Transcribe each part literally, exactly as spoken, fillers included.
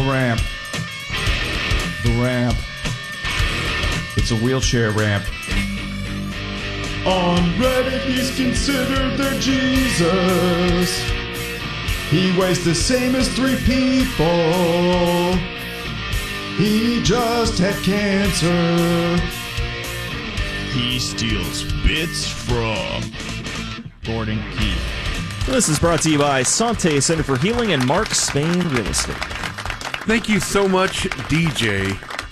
ramp. The ramp. It's a wheelchair ramp. On Reddit, he's considered their Jesus. He weighs the same as three people. He just had cancer. He steals bits from Gordon Keith. This is brought to you by Sante Center for Healing and Mark Spain Real Estate. Thank you so much, D J.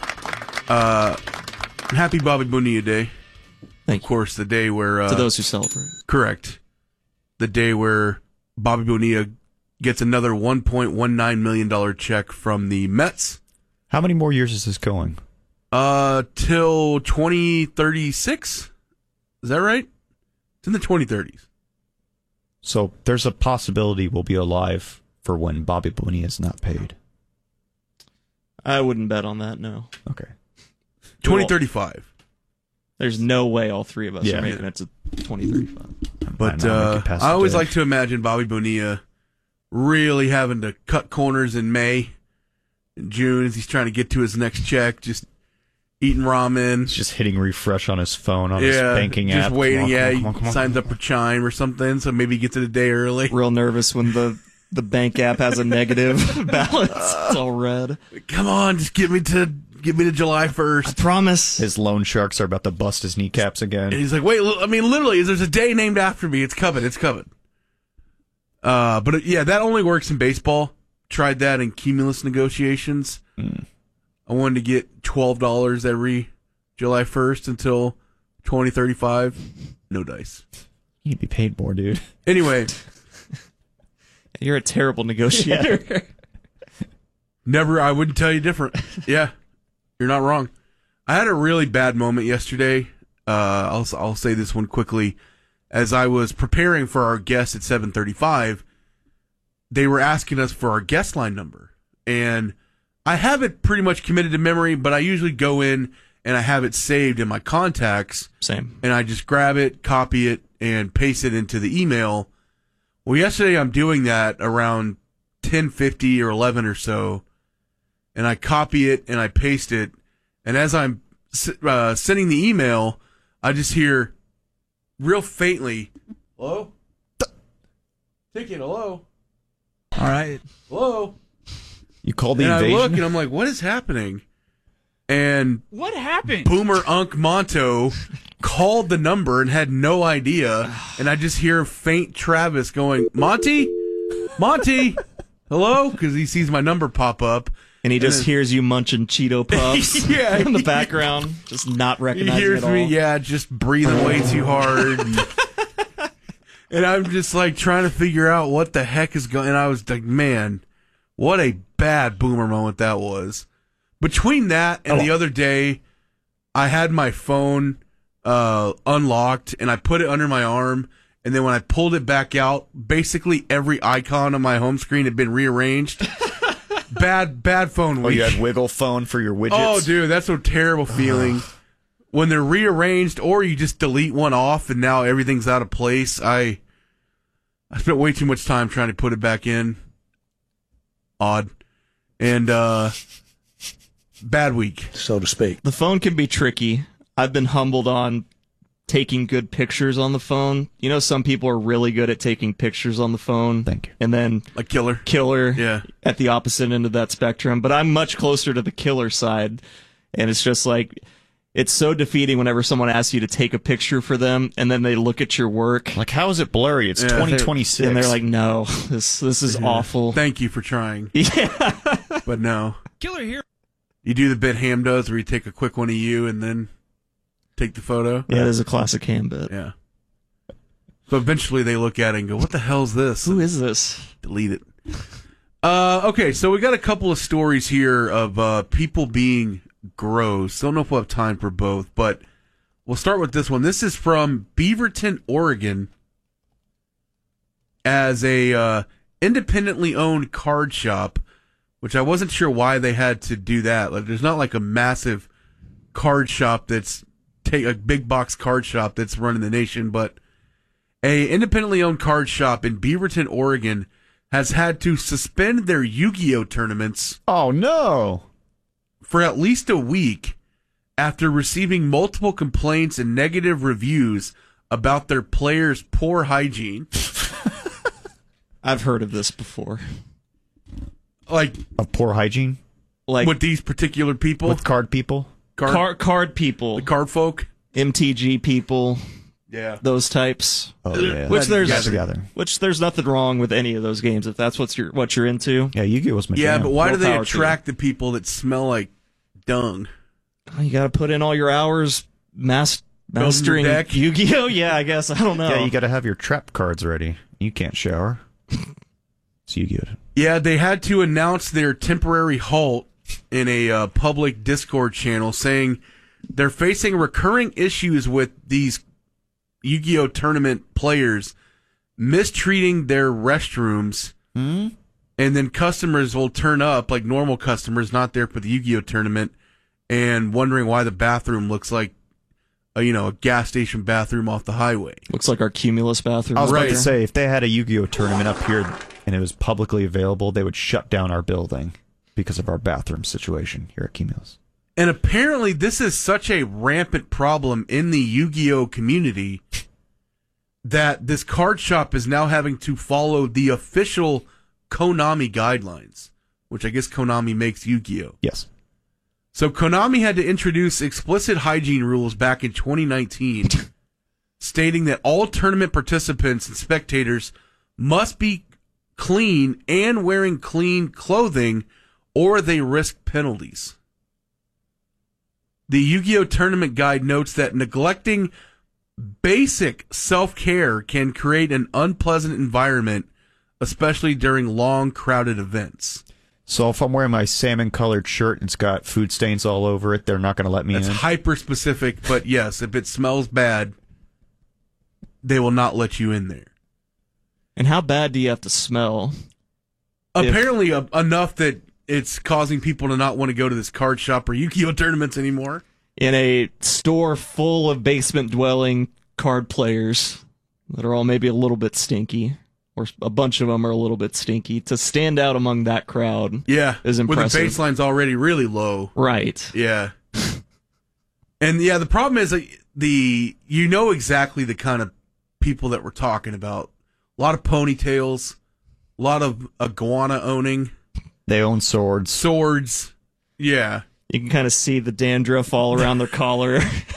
Uh, happy Bobby Bonilla Day. Thank of course, the day where... Uh, to those who celebrate. Correct. The day where Bobby Bonilla gets another one point one nine million dollars check from the Mets. How many more years is this going? Uh, till twenty thirty-six? Is that right? It's in the twenty thirties. So there's a possibility we'll be alive for when Bobby Bonilla is not paid. I wouldn't bet on that, no. Okay. twenty thirty-five. There's no way all three of us Yeah. are making it to twenty thirty-five. But I know, uh, make it past I the always day. like to imagine Bobby Bonilla really having to cut corners in May, in June, as he's trying to get to his next check, just eating ramen. He's just hitting refresh on his phone, on his yeah, banking just app. Just waiting, Come on, yeah, come on, come on, he signs up for Chime or something, so maybe he gets it a day early. Real nervous when the, the bank app has a negative balance. It's all red. Come on, just get me to get me to July first. I promise. His loan sharks are about to bust his kneecaps again. And he's like, wait, I mean, literally, there's a day named after me. It's coming. It's coming. Uh, but it, yeah, that only works in baseball. Tried that in Cumulus negotiations. Mm. I wanted to get twelve dollars every July first until twenty thirty-five. No dice. You'd be paid more, dude. Anyway. You're a terrible negotiator. Yeah. Never, I wouldn't tell you different. Yeah, you're not wrong. I had a really bad moment yesterday. Uh, I'll I'll say this one quickly. As I was preparing for our guest at seven thirty-five, they were asking us for our guest line number, and I have it pretty much committed to memory. But I usually go in and I have it saved in my contacts. Same. And I just grab it, copy it, and paste it into the email. Well, yesterday I'm doing that around ten fifty or eleven or so. And I copy it and I paste it. And as I'm uh, sending the email, I just hear real faintly, hello? Ticket, hello? All right. Hello? You called the and invasion? I look and I'm like, what is happening? And What happened? Boomer Unk Monto called the number and had no idea. And I just hear faint Travis going, Monty? Monty? Hello? Because he sees my number pop up. And he just And then- hears you munching Cheeto Puffs Yeah. in the background, just not He recognizing hears it all. me, yeah, just breathing way too hard. And, and I'm just like trying to figure out what the heck is going. And I was like, man, what a bad Boomer moment that was. Between that and Oh. the other day, I had my phone uh, unlocked and I put it under my arm. And then when I pulled it back out, basically every icon on my home screen had been rearranged. bad, bad phone Oh, week. you had wiggle phone for your widgets? Oh, dude, that's a terrible feeling. When they're rearranged or you just delete one off and now everything's out of place. I I spent way too much time trying to put it back in. Odd. And, uh, bad week. so to speak. The phone can be tricky. I've been humbled on taking good pictures on the phone. You know, some people are really good at taking pictures on the phone. Thank you. And then A killer. killer Yeah. at the opposite end of that spectrum. But I'm much closer to the killer side. And it's just like, it's so defeating whenever someone asks you to take a picture for them and then they look at your work Like, how is it blurry? It's Yeah, twenty twenty-six. and they're like, no, this this is awful. Thank you for trying. Yeah. But no. Killer here. You do the bit Ham does where you take a quick one of you and then take the photo. Yeah, it is a classic ham bit. Yeah. So eventually they look at it and go, what the hell's this? Who is this? Delete it. Uh, okay, so we got a couple of stories here of uh, people being gross. Don't know if we'll have time for both, but we'll start with this one. This is from Beaverton, Oregon. As a uh, independently owned card shop, which I wasn't sure why they had to do that. Like, there's not like a massive card shop that's take a big box card shop that's running the nation, but a independently owned card shop in Beaverton, Oregon, has had to suspend their Yu-Gi-Oh tournaments Oh no! for at least a week after receiving multiple complaints and negative reviews about their players' poor hygiene. I've heard of this before. Like, Of poor hygiene Like with these particular people, with card people. card, card, card people, the card folk. M T G people, Yeah. those types. Oh yeah. Which there's Guys together. which there's nothing wrong with any of those games if that's what you're what you're into. Yeah, Yu-Gi-Oh was my Yeah, jam. but why More do they power to you. attract the people that smell like dung? Oh, you got to put in all your hours mas- mastering your deck. Yu-Gi-Oh. Yeah, I guess I don't know. Yeah, you got to have your trap cards ready. You can't shower. It's Yu-Gi-Oh. Yeah, they had to announce their temporary halt in a uh, public Discord channel, saying they're facing recurring issues with these Yu-Gi-Oh tournament players mistreating their restrooms, Hmm? and then customers will turn up, like normal customers, not there for the Yu-Gi-Oh tournament, and wondering why the bathroom looks like a, you know, a gas station bathroom off the highway. Looks like our Cumulus bathroom. I was right about to there. say, if they had a Yu-Gi-Oh tournament up here and it was publicly available, they would shut down our building because of our bathroom situation here at Cumulus. And apparently this is such a rampant problem in the Yu-Gi-Oh community that this card shop is now having to follow the official Konami guidelines, which I guess Konami makes Yu-Gi-Oh. Yes. So Konami had to introduce explicit hygiene rules back in twenty nineteen, stating that all tournament participants and spectators must be clean and wearing clean clothing, or they risk penalties. The Yu-Gi-Oh! Tournament Guide notes that neglecting basic self-care can create an unpleasant environment, especially during long, crowded events. So if I'm wearing my salmon-colored shirt and it's got food stains all over it, they're not going to let me That's in? hyper-specific, but yes, if it smells bad, they will not let you in there. And how bad do you have to smell? Apparently uh, enough that it's causing people to not want to go to this card shop or Yu-Gi-Oh! Tournaments anymore. In a store full of basement-dwelling card players that are all maybe a little bit stinky, or a bunch of them are a little bit stinky, to stand out among that crowd Yeah, is where the impressive. baseline's already really low. Right. Yeah. And yeah, the problem is that the you know exactly the kind of people that we're talking about. A lot of ponytails, a lot of iguana owning, They own swords. swords. Yeah. You can kind of see the dandruff all around their collar.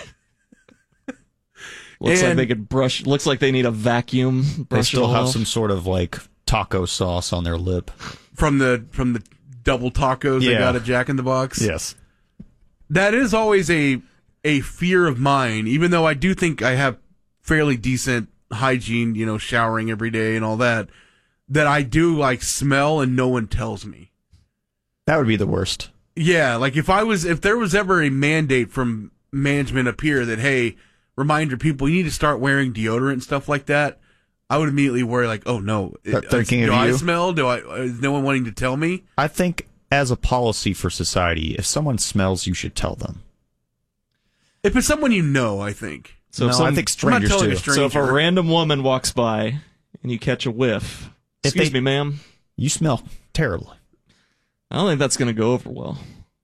Looks like And- they could brush. Looks like they need a vacuum. They Brush still it have off. some sort of like taco sauce on their lip. From the from the double tacos they Yeah. got at Jack in the Box. Yes. That is always a a fear of mine, even though I do think I have fairly decent hygiene, you know, showering every day and all that, that I do like smell and no one tells me. That would be the worst. Yeah, like if I was if there was ever a mandate from management up here that, hey, reminder people, you need to start wearing deodorant and stuff like that, I would immediately worry like, oh no, They're it- thinking do of I you? smell? Do I? Is no one wanting to tell me? I think as a policy for society, if someone smells, you should tell them. If it's someone you know, I think. So no, if some, I think I'm not strangers telling do. a so if a stranger. random woman walks by and you catch a whiff, If excuse they- me, ma'am, You smell terribly. I don't think that's going to go over well.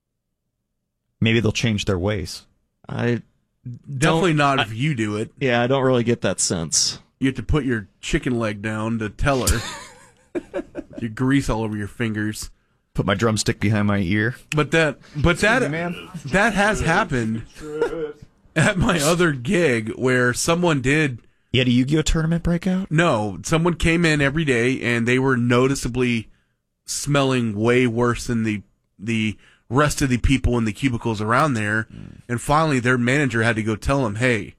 Maybe they'll change their ways. I Definitely don't- not I- if you do it. yeah, I don't really get that sense. You have to put your chicken leg down to tell her. You grease all over your fingers. Put my drumstick behind my ear. But that, but that, man. that has happened at my other gig where someone did. You had a Yu-Gi-Oh tournament breakout? No, someone came in every day and they were noticeably smelling way worse than the the rest of the people in the cubicles around there. Mm. And finally, their manager had to go tell them, "Hey,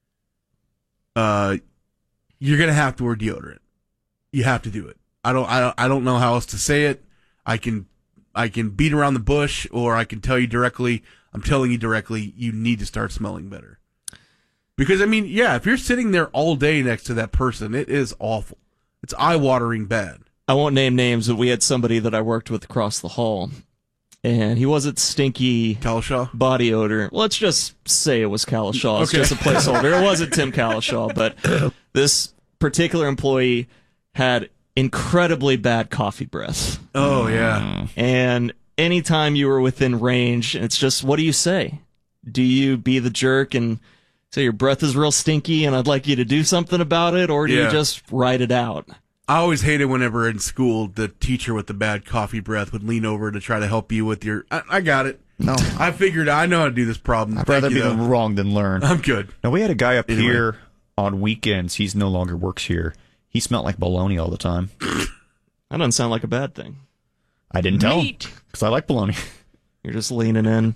uh, you're gonna have to wear deodorant. You have to do it. I don't, I don't, I don't know how else to say it. I can, I can beat around the bush, or I can tell you directly. I'm telling you directly. You need to start smelling better." Because, I mean, yeah, if you're sitting there all day next to that person, it is awful. It's eye-watering bad. I won't name names, but we had somebody that I worked with across the hall, and he wasn't stinky Kalishaw? body odor. Let's just say it was Kalishaw. It's Okay. just a placeholder. It wasn't Tim Kalishaw, but this particular employee had incredibly bad coffee breath. Oh, yeah. And anytime you were within range, it's just, what do you say? Do you be the jerk and say your breath is real stinky and I'd like you to do something about it, or do Yeah. you just write it out? I always hated whenever in school the teacher with the bad coffee breath would lean over to try to help you with your. I, I got it. No. I figured I know how to do this problem. I'd Thank rather you, be though. wrong than learn. I'm good. Now, we had a guy up Anyway. here on weekends. He's no longer works here. He smelled like bologna all the time. That doesn't sound like a bad thing. I didn't tell him Meat. because I like bologna. You're just leaning in.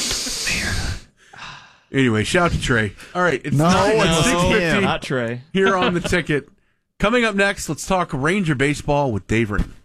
Anyway, shout out to Trey. All right, it's No, nine- it's it's six him. fifty Not Trey. here on the ticket. Coming up next, let's talk Ranger baseball with Dave Ring.